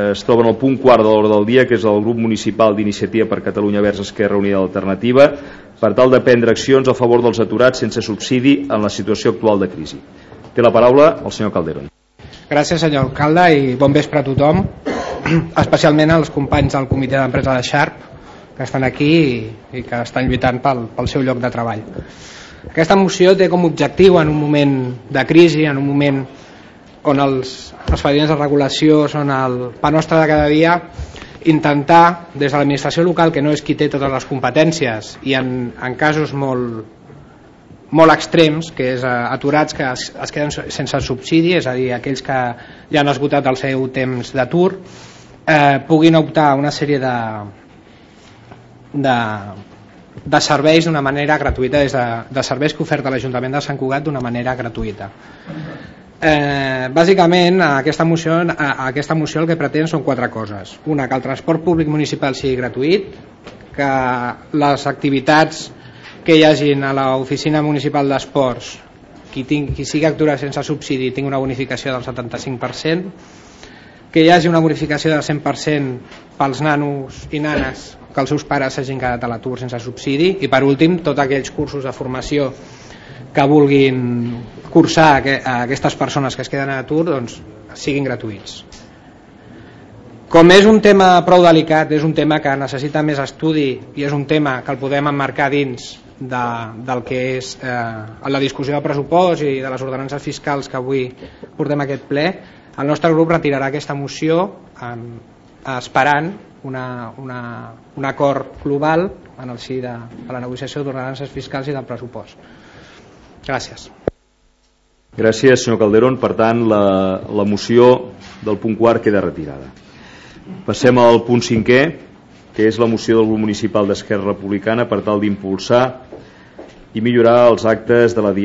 es troba en el punt quart de l'ordre del dia, que és el grup municipal d'Iniciativa per Catalunya Verds Esquerra Unida Alternativa, per tal de prendre accions a favor dels aturats sense subsidi en la situació actual de crisi. Té la paraula el senyor Calderón. Gràcies, senyor alcalde, i bon vespre a tothom, especialment als companys del comitè d'empresa de Sharp que estan aquí i que estan lluitant pel seu lloc de treball. Aquesta moció té com a objectiu, en un moment de crisi, en un moment on els expedients de regulació són el pa nostre de cada dia, intentar, des de l'administració local, que no és qui té totes les competències, i en casos molt extrems, que és aturats que es queden sense subsidi, és a dir, aquells que ja han esgotat el seu temps d'atur, puguin optar a una sèrie de serveis d'una manera gratuïta, des de serveis que oferta l'Ajuntament de Sant Cugat d'una manera gratuïta. Bàsicament aquesta moció el que pretén són 4 coses. Una, que el transport públic municipal sigui gratuït, que les activitats que hi hagin a l'oficina municipal d'esports, qui sigui aturat sense subsidi tingui una bonificació del 75%, que hi hagi una bonificació del 100% pels nanos i nanes que els seus pares s'hagin quedat a l'atur sense subsidi, i per últim tots aquells cursos de formació que vulguin cursar a aquestes persones que es queden a l'atur doncs siguin gratuïts. Com és un tema prou delicat, és un tema que necessita més estudi i és un tema que el podem emmarcar dins del que és la discussió de pressupost i de les ordenances fiscals que avui portem a aquest ple, el nostre grup retirarà aquesta moció esperant un acord global en el si de la negociació d'ordenances fiscals i del pressupost. Gràcies. Gràcies, senyor Calderón. Per tant, la moció del punt quart queda retirada. Passem al punt 5è, que és la moció del grup municipal d'Esquerra Republicana per tal d'impulsar i millorar els actes de la